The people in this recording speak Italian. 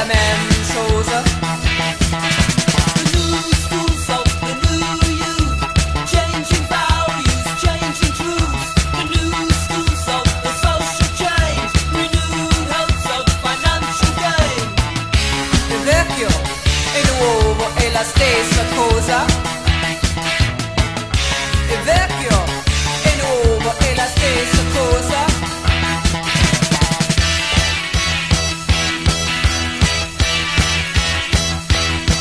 lamentosa. The new schools of the new youth, changing values, changing truths. The new schools of the social change, renewed hopes of financial gain. Il vecchio e nuovo è la stessa cosa.